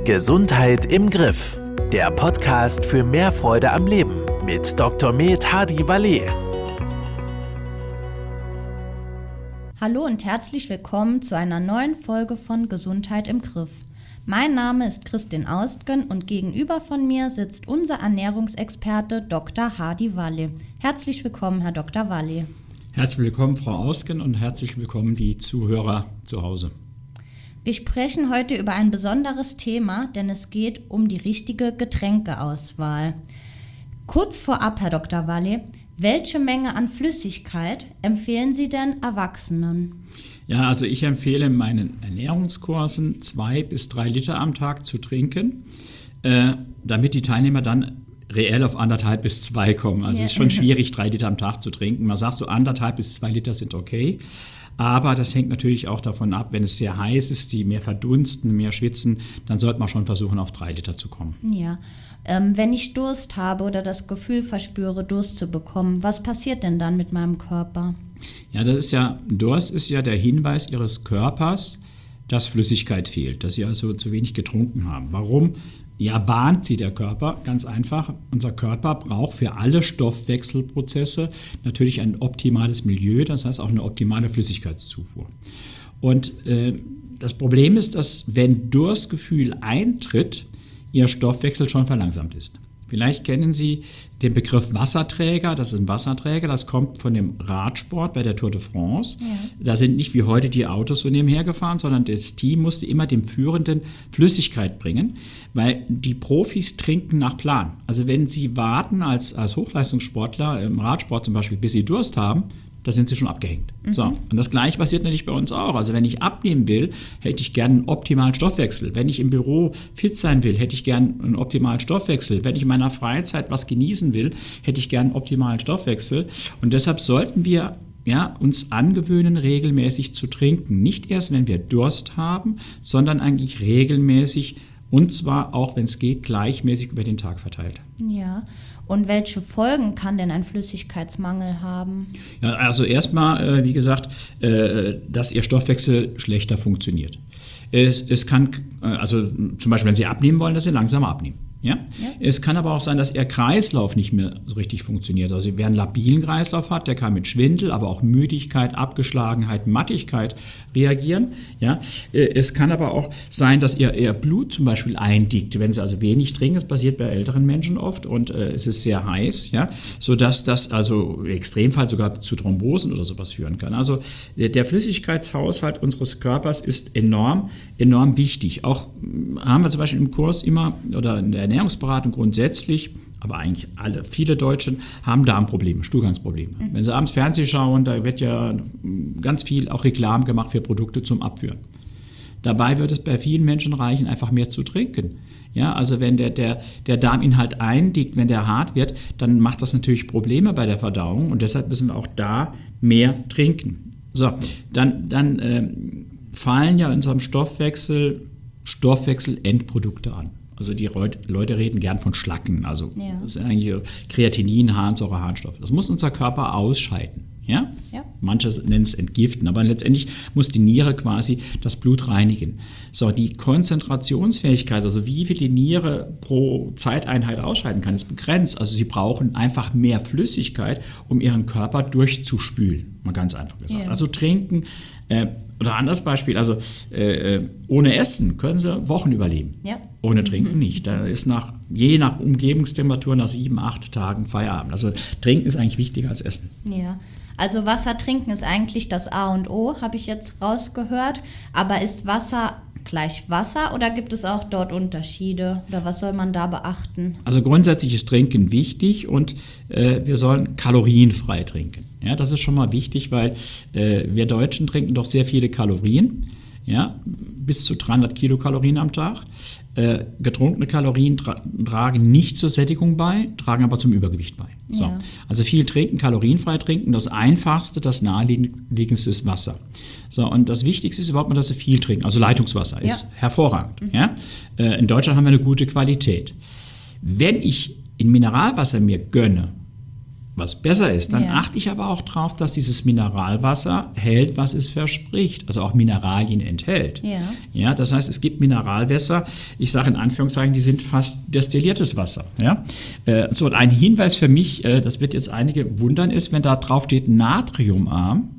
Gesundheit im Griff. Der Podcast für mehr Freude am Leben mit Dr. Med Hadi Valet. Hallo und herzlich willkommen zu einer neuen Folge von Gesundheit im Griff. Mein Name ist Christin Austgen und gegenüber von mir sitzt unser Ernährungsexperte Dr. Hadi Valet. Herzlich willkommen, Herr Dr. Valet. Herzlich willkommen, Frau Austgen, und herzlich willkommen die Zuhörer zu Hause. Wir sprechen heute über ein besonderes Thema, denn es geht um die richtige Getränkeauswahl. Kurz vorab, Herr Dr. Valet, welche Menge an Flüssigkeit empfehlen Sie denn Erwachsenen? Ja, also ich empfehle in meinen Ernährungskursen 2 bis 3 Liter am Tag zu trinken, damit die Teilnehmer dann reell auf 1,5 bis 2 kommen. Also es ist schon schwierig, 3 Liter am Tag zu trinken. Man sagt so 1,5 bis 2 Liter sind okay. Aber das hängt natürlich auch davon ab, wenn es sehr heiß ist, die mehr verdunsten, mehr schwitzen, dann sollte man schon versuchen, auf 3 Liter zu kommen. Ja, wenn ich Durst habe oder das Gefühl verspüre, Durst zu bekommen, was passiert denn dann mit meinem Körper? Ja, Durst ist ja der Hinweis Ihres Körpers, dass Flüssigkeit fehlt, dass Sie also zu wenig getrunken haben. Warum? Ja, warnt Sie der Körper? Ganz einfach. Unser Körper braucht für alle Stoffwechselprozesse natürlich ein optimales Milieu, das heißt auch eine optimale Flüssigkeitszufuhr. Und das Problem ist, dass wenn Durstgefühl eintritt, Ihr Stoffwechsel schon verlangsamt ist. Vielleicht kennen Sie den Begriff Wasserträger. Das ist ein Wasserträger, das kommt von dem Radsport bei der Tour de France. Ja. Da sind nicht wie heute die Autos so nebenher gefahren, sondern das Team musste immer dem Führenden Flüssigkeit bringen, weil die Profis trinken nach Plan. Also wenn Sie warten als Hochleistungssportler im Radsport zum Beispiel, bis Sie Durst haben, da sind sie schon abgehängt. So, und das Gleiche passiert natürlich bei uns auch. Also wenn ich abnehmen will, hätte ich gerne einen optimalen Stoffwechsel. Wenn ich im Büro fit sein will, hätte ich gerne einen optimalen Stoffwechsel. Wenn ich in meiner Freizeit was genießen will, hätte ich gerne einen optimalen Stoffwechsel. Und deshalb sollten wir uns angewöhnen, regelmäßig zu trinken. Nicht erst, wenn wir Durst haben, sondern eigentlich regelmäßig, und zwar auch, wenn es geht, gleichmäßig über den Tag verteilt. Ja. Und welche Folgen kann denn ein Flüssigkeitsmangel haben? Ja, also erstmal, wie gesagt, dass Ihr Stoffwechsel schlechter funktioniert. Es kann, also zum Beispiel, wenn Sie abnehmen wollen, dass Sie langsamer abnehmen. Ja? Es kann aber auch sein, dass Ihr Kreislauf nicht mehr so richtig funktioniert. Also wer einen labilen Kreislauf hat, der kann mit Schwindel, aber auch Müdigkeit, Abgeschlagenheit, Mattigkeit reagieren. Ja? Es kann aber auch sein, dass Ihr Blut zum Beispiel eindickt, wenn Sie also wenig trinken. Das passiert bei älteren Menschen oft und es ist sehr heiß, ja? Sodass das also im Extremfall sogar zu Thrombosen oder sowas führen kann. Also der Flüssigkeitshaushalt unseres Körpers ist enorm wichtig. Auch haben wir zum Beispiel im Kurs immer oder in der Ernährungsberatung grundsätzlich, aber eigentlich viele Deutschen haben Darmprobleme, Stuhlgangsprobleme. Wenn Sie abends Fernsehen schauen, da wird ja ganz viel auch Reklam gemacht für Produkte zum Abführen. Dabei wird es bei vielen Menschen reichen, einfach mehr zu trinken. Ja, also wenn der Darminhalt eindickt, wenn der hart wird, dann macht das natürlich Probleme bei der Verdauung und deshalb müssen wir auch da mehr trinken. So, dann fallen ja in unserem Stoffwechsel-Endprodukte an. Also die Leute reden gern von Schlacken, also das ist eigentlich Kreatinin, Harnsäure, Harnstoffe. Das muss unser Körper ausscheiden. Ja? Manche nennen es entgiften, aber letztendlich muss die Niere quasi das Blut reinigen. So, die Konzentrationsfähigkeit, also wie viel die Niere pro Zeiteinheit ausscheiden kann, ist begrenzt. Also Sie brauchen einfach mehr Flüssigkeit, um Ihren Körper durchzuspülen, mal ganz einfach gesagt. Ja. Also trinken, oder anderes Beispiel, also ohne Essen können Sie Wochen überleben, ohne Trinken nicht. Da ist je nach Umgebungstemperatur nach 7-8 Tagen Feierabend. Also Trinken ist eigentlich wichtiger als Essen. Ja. Also Wasser trinken ist eigentlich das A und O, habe ich jetzt rausgehört. Aber ist Wasser gleich Wasser oder gibt es auch dort Unterschiede? Oder was soll man da beachten? Also grundsätzlich ist Trinken wichtig und wir sollen kalorienfrei trinken. Ja, das ist schon mal wichtig, weil wir Deutschen trinken doch sehr viele Kalorien. Ja, bis zu 300 Kilokalorien am Tag. Getrunkene Kalorien tragen nicht zur Sättigung bei, tragen aber zum Übergewicht bei. So. Ja. Also viel trinken, kalorienfrei trinken. Das Einfachste, das Naheliegendste ist Wasser. So, und das Wichtigste ist überhaupt mal, dass Sie viel trinken. Also Leitungswasser ist hervorragend. Ja? In Deutschland haben wir eine gute Qualität. Wenn ich in Mineralwasser mir gönne, was besser ist. Dann achte ich aber auch darauf, dass dieses Mineralwasser hält, was es verspricht, also auch Mineralien enthält. Ja, das heißt, es gibt Mineralwässer, ich sage in Anführungszeichen, die sind fast destilliertes Wasser. Ja? So, ein Hinweis für mich, das wird jetzt einige wundern, ist, wenn da drauf steht natriumarm,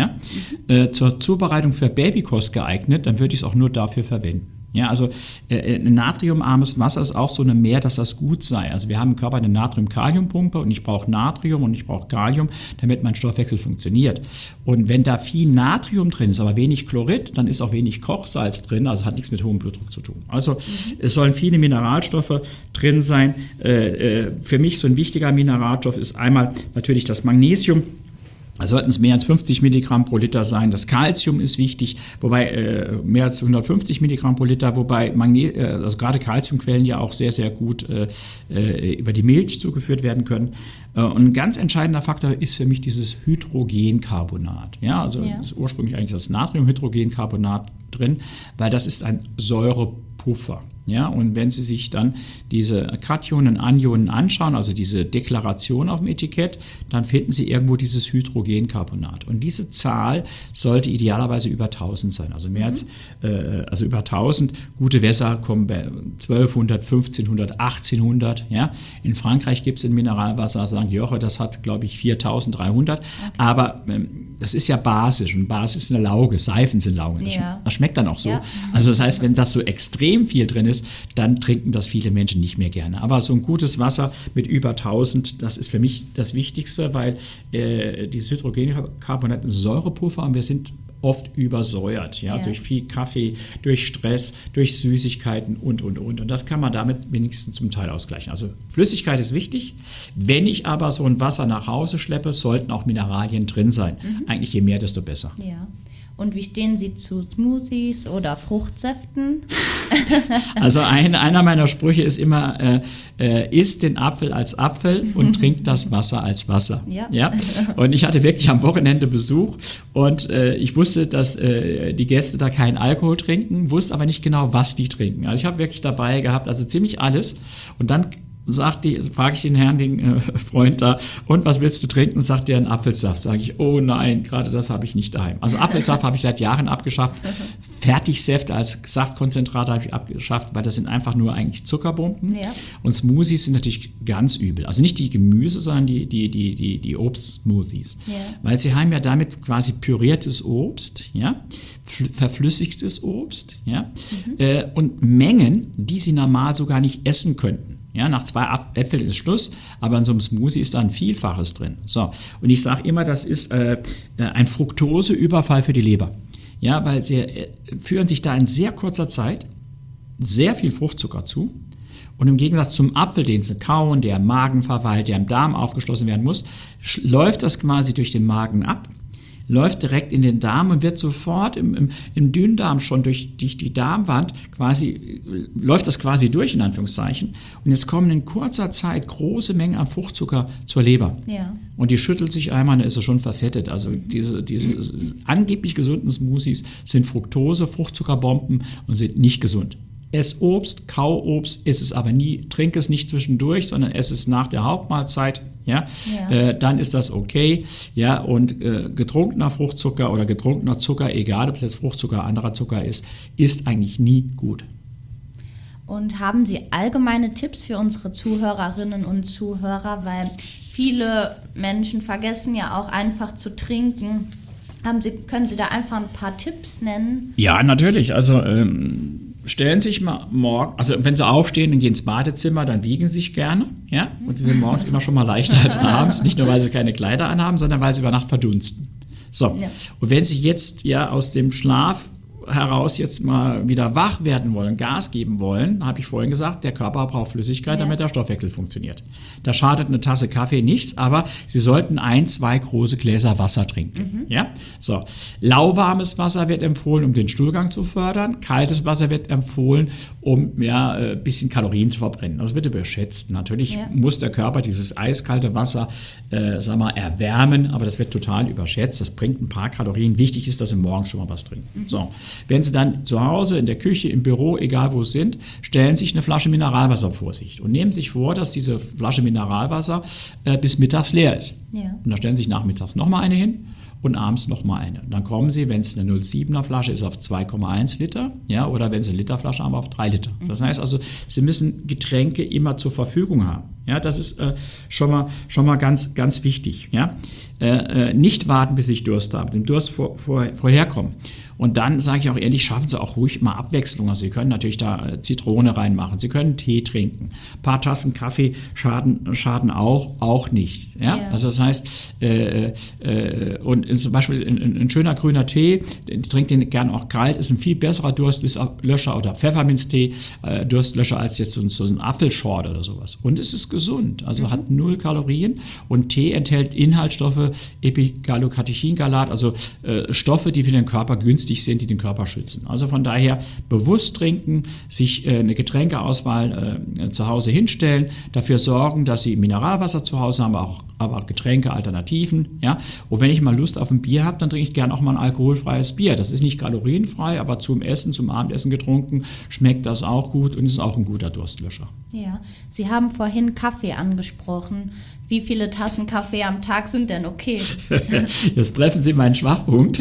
zur Zubereitung für Babykost geeignet, dann würde ich es auch nur dafür verwenden. Ja, also natriumarmes Wasser ist auch so eine Mehr, dass das gut sei. Also wir haben im Körper eine Natrium-Kalium-Pumpe und ich brauche Natrium und ich brauche Kalium, damit mein Stoffwechsel funktioniert. Und wenn da viel Natrium drin ist, aber wenig Chlorid, dann ist auch wenig Kochsalz drin, also hat nichts mit hohem Blutdruck zu tun. Also es sollen viele Mineralstoffe drin sein. Für mich so ein wichtiger Mineralstoff ist einmal natürlich das Magnesium. Da sollten es mehr als 50 Milligramm pro Liter sein. Das Calcium ist wichtig, wobei mehr als 150 Milligramm pro Liter, wobei also gerade Calciumquellen ja auch sehr, sehr gut über die Milch zugeführt werden können. Und ein ganz entscheidender Faktor ist für mich dieses Hydrogencarbonat. Ja, also ist ursprünglich eigentlich das Natriumhydrogencarbonat drin, weil das ist ein Säurepuffer. Ja, und wenn Sie sich dann diese Kationen, Anionen anschauen, also diese Deklaration auf dem Etikett, dann finden Sie irgendwo dieses Hydrogencarbonat. Und diese Zahl sollte idealerweise über 1000 sein, also mehr als also über 1000. Gute Wässer kommen bei 1200, 1500, 1800. Ja. In Frankreich gibt es ein Mineralwasser, sagen Joche, das hat, glaube ich, 4300. Okay. Aber das ist ja basisch und Basis ist eine Lauge, Seifen sind Laugen. Das schmeckt dann auch so. Ja. Also das heißt, wenn das so extrem viel drin ist, dann trinken das viele Menschen nicht mehr gerne. Aber so ein gutes Wasser mit über 1000, das ist für mich das Wichtigste, weil dieses Hydrogencarbonat ist ein Säurepuffer und wir sind oft übersäuert, durch viel Kaffee, durch Stress, durch Süßigkeiten und. Und das kann man damit wenigstens zum Teil ausgleichen. Also Flüssigkeit ist wichtig. Wenn ich aber so ein Wasser nach Hause schleppe, sollten auch Mineralien drin sein. Eigentlich je mehr, desto besser. Ja. Und wie stehen Sie zu Smoothies oder Fruchtsäften? Also einer meiner Sprüche ist immer, isst den Apfel als Apfel und trinkt das Wasser als Wasser. Ja? Und ich hatte wirklich am Wochenende Besuch und ich wusste, dass die Gäste da keinen Alkohol trinken, wusste aber nicht genau, was die trinken. Also ich habe wirklich dabei gehabt, also ziemlich alles. Und dann frage ich den Herrn, den Freund da, und was willst du trinken? Und sagt der, einen Apfelsaft. Sage ich, oh nein, gerade das habe ich nicht daheim. Also Apfelsaft habe ich seit Jahren abgeschafft. Fertigsäfte als Saftkonzentrat habe ich abgeschafft, weil das sind einfach nur eigentlich Zuckerbomben. Ja. Und Smoothies sind natürlich ganz übel. Also nicht die Gemüse, sondern die Obstsmoothies. Ja. Weil sie haben ja damit quasi püriertes Obst, verflüssigtes Obst, und Mengen, die sie normal sogar nicht essen könnten. Ja, nach 2 Äpfeln ist Schluss, aber in so einem Smoothie ist da ein Vielfaches drin. So, und ich sage immer, das ist ein Fructoseüberfall für die Leber. Ja, weil sie führen sich da in sehr kurzer Zeit sehr viel Fruchtzucker zu. Und im Gegensatz zum Apfel, den sie kauen, der im Magen verweilt, der im Darm aufgeschlossen werden muss, läuft das quasi durch den Magen ab, läuft direkt in den Darm und wird sofort im Dünndarm schon durch die Darmwand läuft das quasi durch, in Anführungszeichen. Und jetzt kommen in kurzer Zeit große Mengen an Fruchtzucker zur Leber. Ja. Und die schüttelt sich einmal, dann ist sie schon verfettet. Also diese angeblich gesunden Smoothies sind Fructose, Fruchtzuckerbomben und sind nicht gesund. Ess Obst, kau Obst, iss es aber nie, trink es nicht zwischendurch, sondern ess es nach der Hauptmahlzeit. Dann ist das okay. Ja, und getrunkener Fruchtzucker oder getrunkener Zucker, egal ob es jetzt Fruchtzucker oder anderer Zucker ist eigentlich nie gut. Und haben Sie allgemeine Tipps für unsere Zuhörerinnen und Zuhörer, weil viele Menschen vergessen ja auch einfach zu trinken. Können Sie da einfach ein paar Tipps nennen? Ja, natürlich. Also stellen Sie sich mal morgen, also wenn Sie aufstehen und gehen ins Badezimmer, dann wiegen Sie sich gerne, ja, und Sie sind morgens immer schon mal leichter als abends, nicht nur, weil Sie keine Kleider anhaben, sondern weil Sie über Nacht verdunsten. So, und wenn Sie jetzt aus dem Schlaf heraus jetzt mal wieder wach werden wollen, Gas geben wollen, habe ich vorhin gesagt, der Körper braucht Flüssigkeit, damit der Stoffwechsel funktioniert. Da schadet eine Tasse Kaffee nichts, aber Sie sollten 2 große Gläser Wasser trinken. Ja? So. Lauwarmes Wasser wird empfohlen, um den Stuhlgang zu fördern. Kaltes Wasser wird empfohlen, um ein bisschen Kalorien zu verbrennen. Das wird überschätzt. Natürlich muss der Körper dieses eiskalte Wasser erwärmen, aber das wird total überschätzt. Das bringt ein paar Kalorien. Wichtig ist, dass Sie morgens schon mal was trinken. So. wenn Sie dann zu Hause, in der Küche, im Büro, egal wo es sind, stellen sich eine Flasche Mineralwasser vor sich und nehmen sich vor, dass diese Flasche Mineralwasser bis mittags leer ist. Ja. Und dann stellen Sie sich nachmittags nochmal eine hin und abends nochmal eine. Und dann kommen Sie, wenn es eine 0,7er Flasche ist, auf 2,1 Liter, ja, oder wenn Sie eine Literflasche haben, auf 3 Liter. Das heißt also, Sie müssen Getränke immer zur Verfügung haben. Ja, das ist schon mal ganz, ganz wichtig. Ja? Nicht warten, bis ich Durst habe, dem Durst vorherkommen. Und dann sage ich auch ehrlich, schaffen Sie auch ruhig mal Abwechslung. Also Sie können natürlich da Zitrone reinmachen, Sie können Tee trinken. Ein paar Tassen Kaffee schaden auch nicht. Ja? Ja. Also das heißt, und zum Beispiel ein schöner grüner Tee, trinkt den gern auch kalt, ist ein viel besserer Durstlöscher oder Pfefferminztee, Durstlöscher als jetzt so ein Apfelschorle oder sowas. Und es ist gesund, also hat 0 Kalorien und Tee enthält Inhaltsstoffe, Epigallocatechingalat, also Stoffe, die für den Körper günstig sind, die den Körper schützen. Also von daher bewusst trinken, sich eine Getränkeauswahl zu Hause hinstellen, dafür sorgen, dass Sie Mineralwasser zu Hause haben, aber auch Getränke, Alternativen. Ja? Und wenn ich mal Lust auf ein Bier habe, dann trinke ich gerne auch mal ein alkoholfreies Bier. Das ist nicht kalorienfrei, aber zum Abendessen getrunken, schmeckt das auch gut und ist auch ein guter Durstlöscher. Ja, Sie haben vorhin Kaffee angesprochen. Wie viele Tassen Kaffee am Tag sind denn okay? Jetzt treffen Sie meinen Schwachpunkt.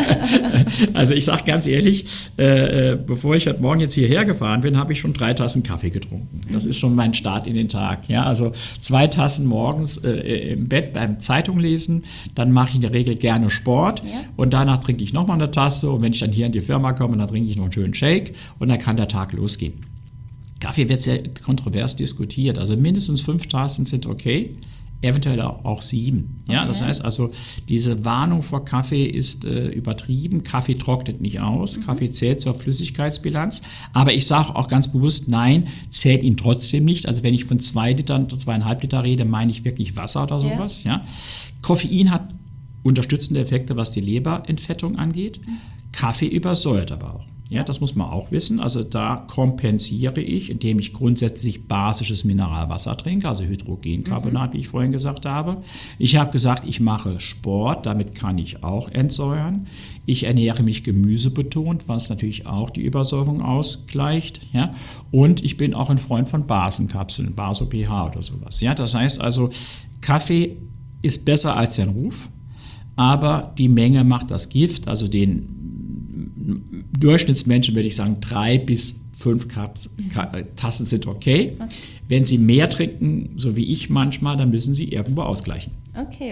Also ich sage ganz ehrlich, bevor ich heute Morgen jetzt hierher gefahren bin, habe ich schon 3 Tassen Kaffee getrunken. Das ist schon mein Start in den Tag. Ja, also 2 Tassen morgens im Bett beim Zeitung lesen, dann mache ich in der Regel gerne Sport und danach trinke ich nochmal eine Tasse und wenn ich dann hier in die Firma komme, dann trinke ich noch einen schönen Shake und dann kann der Tag losgehen. Kaffee wird sehr kontrovers diskutiert. Also mindestens 5 Tassen sind okay, eventuell auch 7. Ja, okay. Das heißt also, diese Warnung vor Kaffee ist übertrieben. Kaffee trocknet nicht aus. Kaffee zählt zur Flüssigkeitsbilanz. Aber ich sage auch ganz bewusst, nein, zählt ihn trotzdem nicht. Also wenn ich von 2 Litern, 2,5 Liter rede, meine ich wirklich Wasser oder sowas. Ja. Koffein hat unterstützende Effekte, was die Leberentfettung angeht. Kaffee übersäuert aber auch. Ja, das muss man auch wissen. Also da kompensiere ich, indem ich grundsätzlich basisches Mineralwasser trinke, also Hydrogencarbonat, wie ich vorhin gesagt habe. Ich habe gesagt, ich mache Sport, damit kann ich auch entsäuern. Ich ernähre mich gemüsebetont, was natürlich auch die Übersäuerung ausgleicht. Ja? Und ich bin auch ein Freund von Basenkapseln, Baso-pH oder sowas. Ja? Das heißt also, Kaffee ist besser als sein Ruf, aber die Menge macht das Gift, also den Durchschnittsmenschen würde ich sagen, 3 bis 5 Tassen sind okay. Wenn Sie mehr trinken, so wie ich manchmal, dann müssen Sie irgendwo ausgleichen. Okay.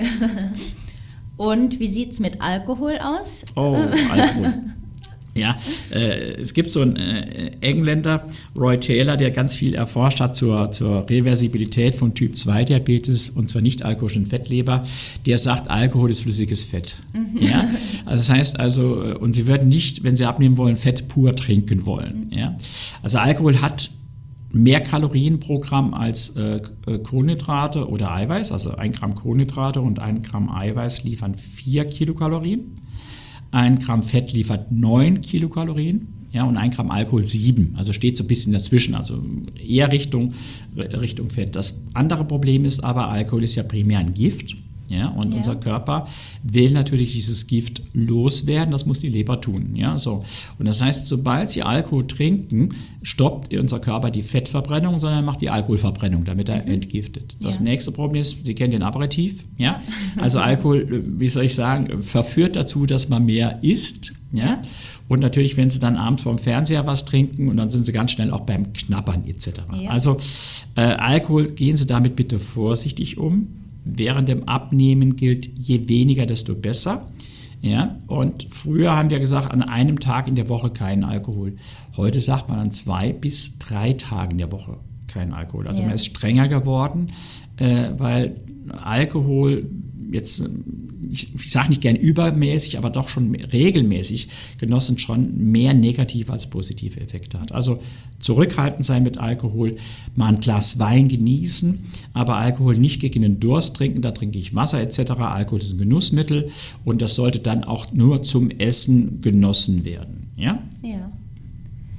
Und wie sieht es mit Alkohol aus? Oh, Alkohol. Ja, es gibt so einen Engländer, Roy Taylor, der ganz viel erforscht hat zur Reversibilität von Typ-2-Diabetes und zur nicht-alkoholischen Fettleber. Der sagt, Alkohol ist flüssiges Fett. Ja? Also das heißt also, und Sie würden nicht, wenn Sie abnehmen wollen, Fett pur trinken wollen. Ja? Also Alkohol hat mehr Kalorien pro Gramm als Kohlenhydrate oder Eiweiß. Also 1 Gramm Kohlenhydrate und 1 Gramm Eiweiß liefern 4 Kilokalorien. 1 Gramm Fett liefert 9 Kilokalorien, ja, und 1 Gramm Alkohol 7. Also steht so ein bisschen dazwischen, also eher Richtung Fett. Das andere Problem ist aber, Alkohol ist ja primär ein Gift. Ja, und unser Körper will natürlich dieses Gift loswerden, das muss die Leber tun. Ja, so. Und das heißt, sobald Sie Alkohol trinken, stoppt unser Körper die Fettverbrennung, sondern macht die Alkoholverbrennung, damit er entgiftet. Das nächste Problem ist, Sie kennen den Aperitif. Ja? Also Alkohol, wie soll ich sagen, verführt dazu, dass man mehr isst. Ja? Und natürlich, wenn Sie dann abends vorm Fernseher was trinken und dann sind Sie ganz schnell auch beim Knabbern etc. Ja. Also Alkohol, gehen Sie damit bitte vorsichtig um. Während dem Abnehmen gilt, je weniger, desto besser. Ja? Und früher haben wir gesagt, an einem Tag in der Woche keinen Alkohol. Heute sagt man an 2 bis 3 Tagen in der Woche keinen Alkohol. Also man ist strenger geworden, weil Alkohol jetzt, ich sage nicht gern übermäßig, aber doch schon regelmäßig genossen schon mehr negative als positive Effekte hat. Also zurückhaltend sein mit Alkohol, mal ein Glas Wein genießen, aber Alkohol nicht gegen den Durst trinken, da trinke ich Wasser etc. Alkohol ist ein Genussmittel und das sollte dann auch nur zum Essen genossen werden. Ja? Ja.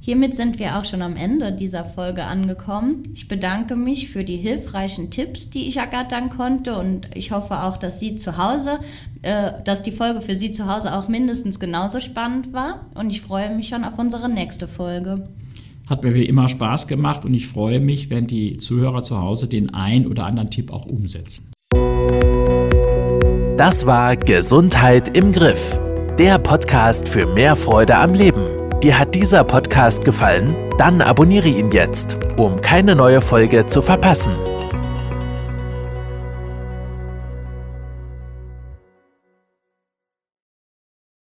Hiermit sind wir auch schon am Ende dieser Folge angekommen. Ich bedanke mich für die hilfreichen Tipps, die ich ergattern konnte, und ich hoffe auch, dass die Folge für Sie zu Hause auch mindestens genauso spannend war, und ich freue mich schon auf unsere nächste Folge. Hat mir wie immer Spaß gemacht und ich freue mich, wenn die Zuhörer zu Hause den ein oder anderen Tipp auch umsetzen. Das war Gesundheit im Griff, der Podcast für mehr Freude am Leben. Dir hat dieser Podcast gefallen? Dann abonniere ihn jetzt, um keine neue Folge zu verpassen.